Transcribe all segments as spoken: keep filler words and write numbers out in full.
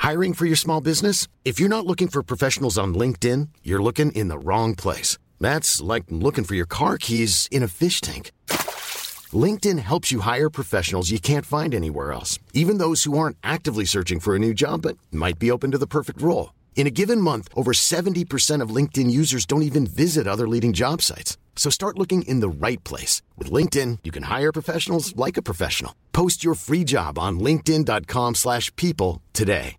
Hiring for your small business? If you're not looking for professionals on LinkedIn, you're looking in the wrong place. That's like looking for your car keys in a fish tank. LinkedIn helps you hire professionals you can't find anywhere else, even those who aren't actively searching for a new job but might be open to the perfect role. In a given month, over seventy percent of LinkedIn users don't even visit other leading job sites. So start looking in the right place. With LinkedIn, you can hire professionals like a professional. Post your free job on linkedin.com slash people today.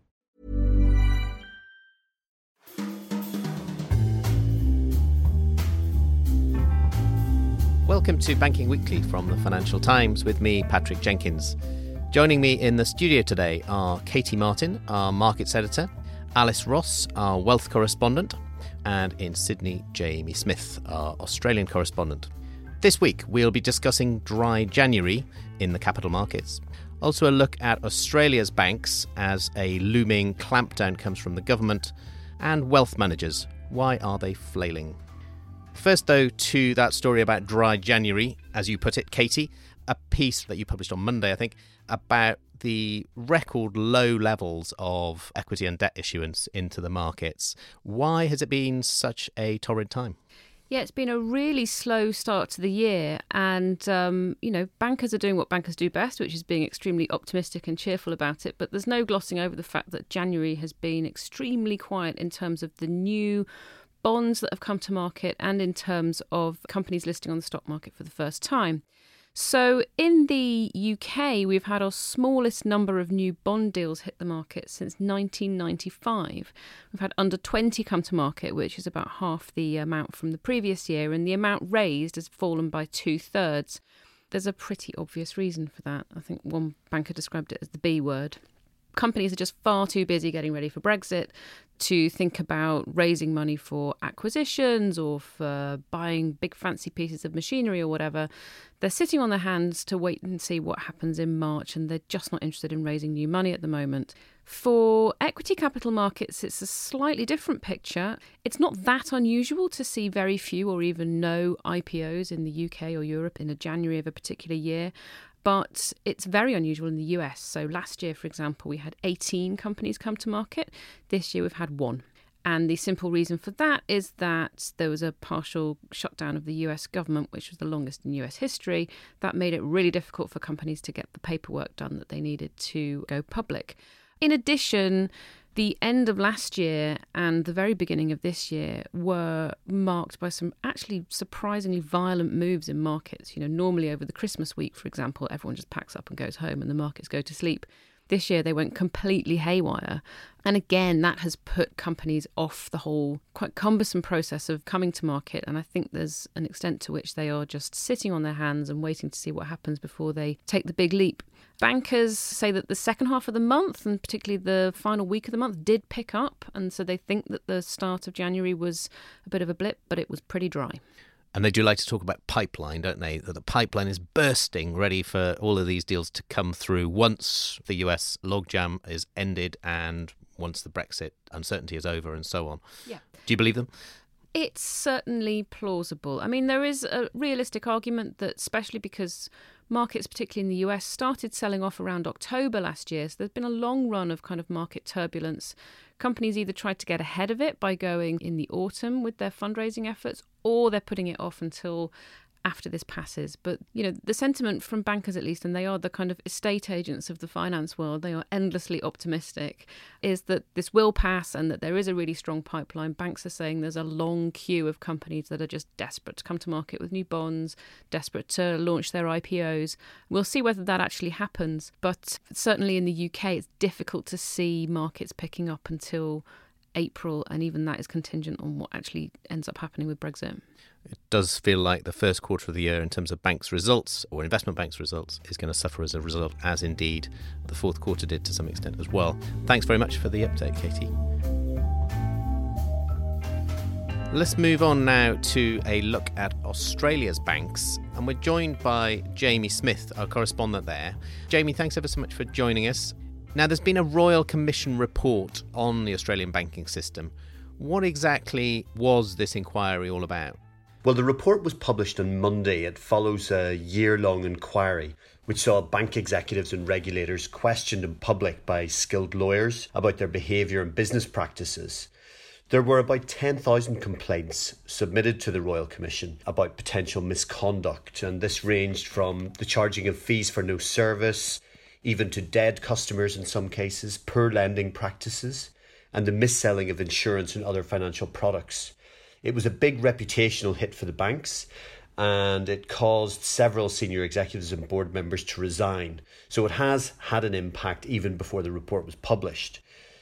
Welcome to Banking Weekly from the Financial Times with me, Patrick Jenkins. Joining me in the studio today are Katie Martin, our markets editor, Alice Ross, our wealth correspondent, and in Sydney, Jamie Smith, our Australian correspondent. This week, we'll be discussing dry January in the capital markets. Also a look at Australia's banks as a looming clampdown comes from the government, and wealth managers. Why are they flailing? First, though, to that story about dry January, as you put it, Katie, a piece that you published on Monday, I think, about the record low levels of equity and debt issuance into the markets. Why has it been such a torrid time? Yeah, it's been a really slow start to the year, and, um, you know, bankers are doing what bankers do best, which is being extremely optimistic and cheerful about it, but there's no glossing over the fact that January has been extremely quiet in terms of the new bonds that have come to market and in terms of companies listing on the stock market for the first time. So in the U K, we've had our smallest number of new bond deals hit the market since nineteen ninety-five. We've had under twenty come to market, which is about half the amount from the previous year, and the amount raised has fallen by two-thirds. There's a pretty obvious reason for that. I think one banker described it as the B word. Companies are just far too busy getting ready for Brexit to think about raising money for acquisitions or for buying big fancy pieces of machinery or whatever. They're sitting on their hands to wait and see what happens in March, and they're just not interested in raising new money at the moment. For equity capital markets, it's a slightly different picture. It's not that unusual to see very few or even no I P Os in the U K or Europe in a January of a particular year. But it's very unusual in the U S. So last year, for example, we had eighteen companies come to market. This year we've had one. And the simple reason for that is that there was a partial shutdown of the U S government, which was the longest in U S history. That made it really difficult for companies to get the paperwork done that they needed to go public. In addition, the end of last year and the very beginning of this year were marked by some actually surprisingly violent moves in markets. You know, normally over the Christmas week, for example, everyone just packs up and goes home and the markets go to sleep. This year they went completely haywire. And again, that has put companies off the whole quite cumbersome process of coming to market. And I think there's an extent to which they are just sitting on their hands and waiting to see what happens before they take the big leap. Bankers say that the second half of the month, and particularly the final week of the month, did pick up. And so they think that the start of January was a bit of a blip, but it was pretty dry. And they do like to talk about pipeline, don't they? That the pipeline is bursting, ready for all of these deals to come through once the U S logjam is ended and once the Brexit uncertainty is over and so on. Yeah. Do you believe them? It's certainly plausible. I mean, there is a realistic argument that, especially because markets, particularly in the U S, started selling off around October last year. So there's been a long run of kind of market turbulence. Companies either tried to get ahead of it by going in the autumn with their fundraising efforts, or they're putting it off until after this passes. But, you know, the sentiment from bankers, at least, and they are the kind of estate agents of the finance world, they are endlessly optimistic, is that this will pass and that there is a really strong pipeline. Banks are saying there's a long queue of companies that are just desperate to come to market with new bonds, desperate to launch their I P Os. We'll see whether that actually happens. But certainly in the U K, it's difficult to see markets picking up until April, and even that is contingent on what actually ends up happening with Brexit. It does feel like the first quarter of the year in terms of banks' results, or investment banks' results, is going to suffer as a result, as indeed the fourth quarter did to some extent as well. Thanks very much for the update, Katie. Let's move on now to a look at Australia's banks, and we're joined by Jamie Smith, our correspondent there. Jamie, thanks ever so much for joining us. Now, there's been a Royal Commission report on the Australian banking system. What exactly was this inquiry all about? Well, the report was published on Monday. It follows a year-long inquiry which saw bank executives and regulators questioned in public by skilled lawyers about their behaviour and business practices. There were about ten thousand complaints submitted to the Royal Commission about potential misconduct, and this ranged from the charging of fees for no service, even to dead customers in some cases, poor lending practices, and the mis-selling of insurance and other financial products. It was a big reputational hit for the banks, and it caused several senior executives and board members to resign. So it has had an impact even before the report was published.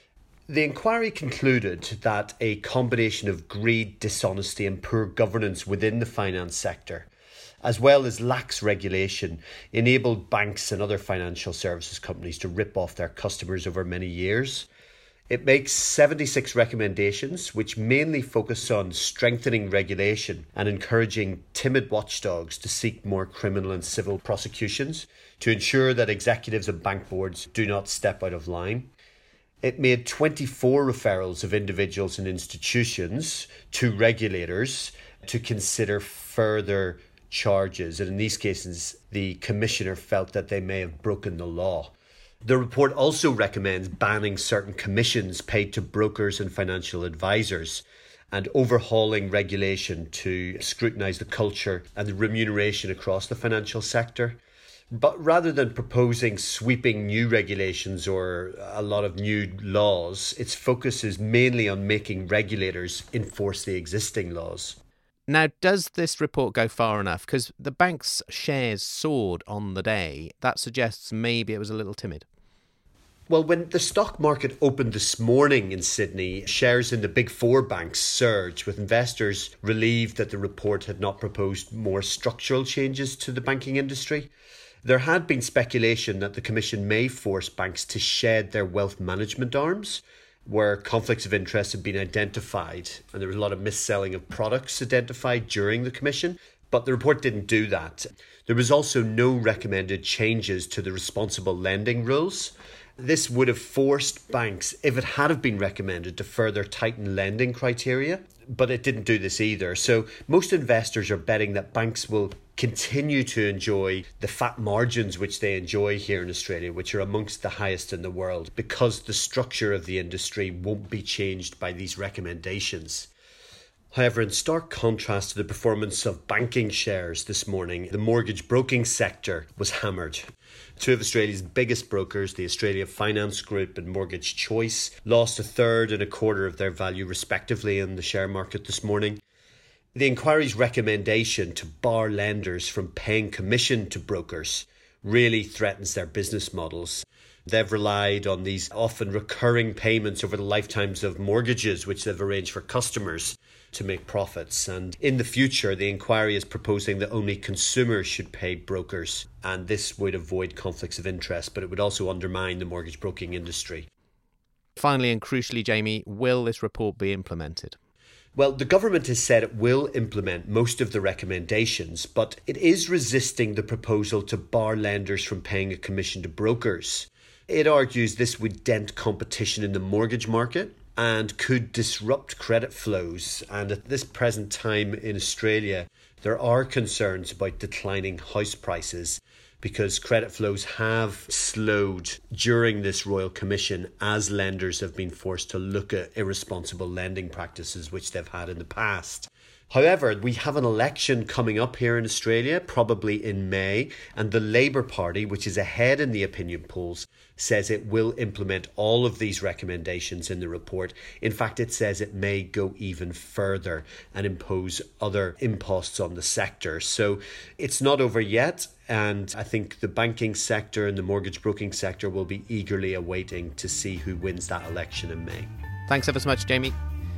The inquiry concluded that a combination of greed, dishonesty and poor governance within the finance sector, as well as lax regulation, enabled banks and other financial services companies to rip off their customers over many years. It makes seventy-six recommendations, which mainly focus on strengthening regulation and encouraging timid watchdogs to seek more criminal and civil prosecutions to ensure that executives and bank boards do not step out of line. It made twenty-four referrals of individuals and institutions to regulators to consider further charges. And in these cases, the Commissioner felt that they may have broken the law. The report also recommends banning certain commissions paid to brokers and financial advisors and overhauling regulation to scrutinise the culture and the remuneration across the financial sector. But rather than proposing sweeping new regulations or a lot of new laws, its focus is mainly on making regulators enforce the existing laws. Now, does this report go far enough? Because the bank's shares soared on the day. That suggests maybe it was a little timid. Well, when the stock market opened this morning in Sydney, shares in the big four banks surged, with investors relieved that the report had not proposed more structural changes to the banking industry. There had been speculation that the Commission may force banks to shed their wealth management arms, where conflicts of interest had been identified, and there was a lot of mis-selling of products identified during the Commission. But the report didn't do that. There was also no recommended changes to the responsible lending rules. This would have forced banks, if it had have been recommended, to further tighten lending criteria, but it didn't do this either. So most investors are betting that banks will continue to enjoy the fat margins which they enjoy here in Australia, which are amongst the highest in the world, because the structure of the industry won't be changed by these recommendations. However, in stark contrast to the performance of banking shares this morning, the mortgage broking sector was hammered. Two of Australia's biggest brokers, the Australia Finance Group and Mortgage Choice, lost a third and a quarter of their value respectively in the share market this morning. The inquiry's recommendation to bar lenders from paying commission to brokers really threatens their business models. They've relied on these often recurring payments over the lifetimes of mortgages which they've arranged for customers to make profits. And in the future, the inquiry is proposing that only consumers should pay brokers, and this would avoid conflicts of interest, but it would also undermine the mortgage broking industry. Finally and crucially, Jamie, will this report be implemented? Well, the government has said it will implement most of the recommendations, but it is resisting the proposal to bar lenders from paying a commission to brokers. It argues this would dent competition in the mortgage market and could disrupt credit flows. And at this present time in Australia, there are concerns about declining house prices because credit flows have slowed during this Royal Commission as lenders have been forced to look at irresponsible lending practices which they've had in the past. However, we have an election coming up here in Australia, probably in May, and the Labour Party, which is ahead in the opinion polls, says it will implement all of these recommendations in the report. In fact, it says it may go even further and impose other imposts on the sector. So it's not over yet, and I think the banking sector and the mortgage broking sector will be eagerly awaiting to see who wins that election in May. Thanks ever so much, Jamie.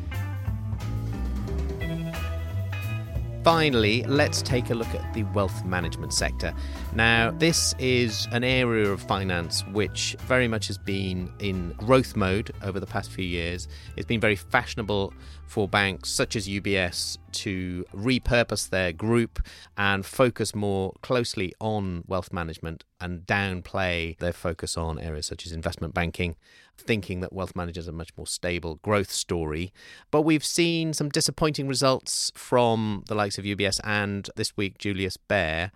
Finally, let's take a look at the wealth management sector. Now, this is an area of finance which very much has been in growth mode over the past few years. It's been very fashionable for banks such as U B S to repurpose their group and focus more closely on wealth management and downplay their focus on areas such as investment banking, thinking that wealth managers are a much more stable growth story. But we've seen some disappointing results from the likes of U B S and this week Julius Baer.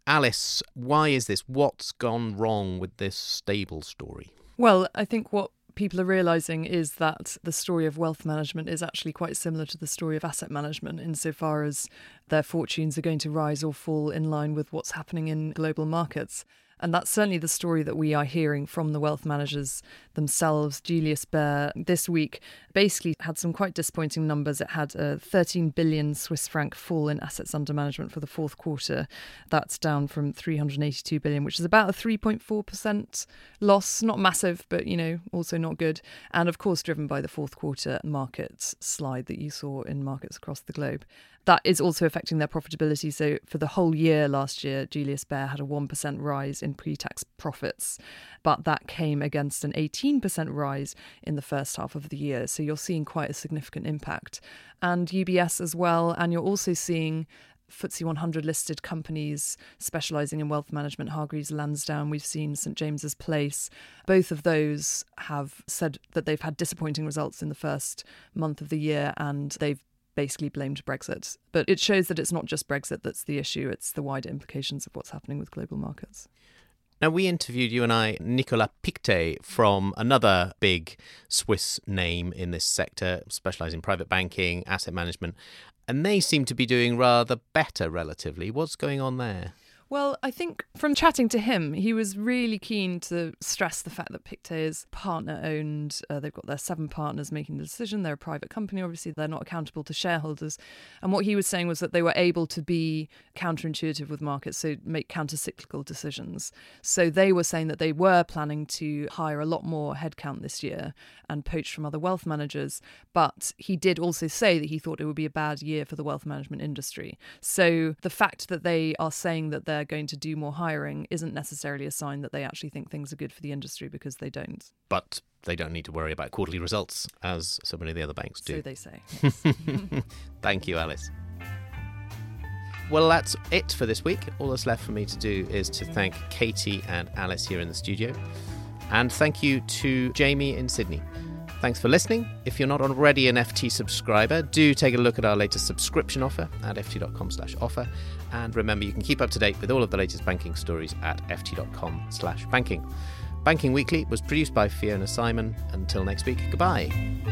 Alice, why is this? What's gone wrong with this stable story? Well, I think what people are realising is that the story of wealth management is actually quite similar to the story of asset management insofar as their fortunes are going to rise or fall in line with what's happening in global markets. And that's certainly the story that we are hearing from the wealth managers themselves. Julius Baer this week basically had some quite disappointing numbers. It had a thirteen billion Swiss franc fall in assets under management for the fourth quarter. That's down from three hundred eighty-two billion, which is about a three point four percent loss. Not massive, but, you know, also not good. And of course, driven by the fourth quarter market slide that you saw in markets across the globe. That is also affecting their profitability. So for the whole year last year, Julius Baer had a one percent rise in pre-tax profits, but that came against an eighteen percent rise in the first half of the year. So you're seeing quite a significant impact. And U B S as well. And you're also seeing F T S E one hundred listed companies specialising in wealth management, Hargreaves Lansdown, we've seen St James's Place. Both of those have said that they've had disappointing results in the first month of the year, and they've basically blamed Brexit. But it shows that it's not just Brexit that's the issue, it's the wider implications of what's happening with global markets. Now, we interviewed, you and I, Nicolas Pictet from another big Swiss name in this sector, specialising in private banking, asset management, and they seem to be doing rather better relatively. What's going on there? Well, I think from chatting to him, he was really keen to stress the fact that Pictet is partner-owned. Uh, they've got their seven partners making the decision. They're a private company, obviously. They're not accountable to shareholders. And what he was saying was that they were able to be counterintuitive with markets, so make counter-cyclical decisions. So they were saying that they were planning to hire a lot more headcount this year and poach from other wealth managers. But he did also say that he thought it would be a bad year for the wealth management industry. So the fact that they are saying that they're going to do more hiring isn't necessarily a sign that they actually think things are good for the industry, because they don't. But they don't need to worry about quarterly results, as so many of the other banks do. So they say. Thank you, Alice. Well, that's it for this week. All that's left for me to do is to thank Katie and Alice here in the studio. And thank you to Jamie in Sydney. Thanks for listening. If you're not already an F T subscriber, do take a look at our latest subscription offer at ft.com slash offer. And remember, you can keep up to date with all of the latest banking stories at ft.com slash banking. Banking Weekly was produced by Fiona Simon. Until next week, goodbye.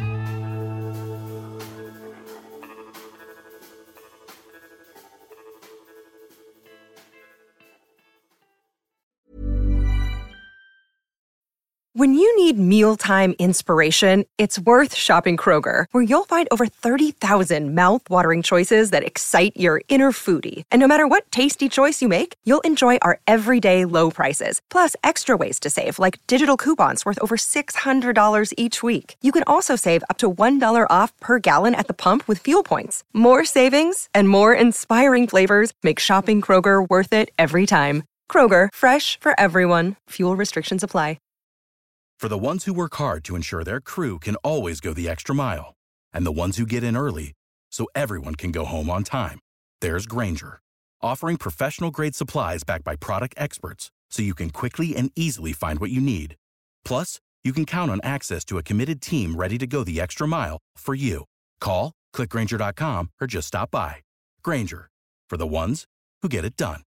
When you need mealtime inspiration, it's worth shopping Kroger, where you'll find over thirty thousand mouth-watering choices that excite your inner foodie. And no matter what tasty choice you make, you'll enjoy our everyday low prices, plus extra ways to save, like digital coupons worth over six hundred dollars each week. You can also save up to one dollar off per gallon at the pump with fuel points. More savings and more inspiring flavors make shopping Kroger worth it every time. Kroger, fresh for everyone. Fuel restrictions apply. For the ones who work hard to ensure their crew can always go the extra mile, and the ones who get in early so everyone can go home on time, there's Grainger, offering professional-grade supplies backed by product experts so you can quickly and easily find what you need. Plus, you can count on access to a committed team ready to go the extra mile for you. Call, click Grainger dot com, or just stop by. Grainger, for the ones who get it done.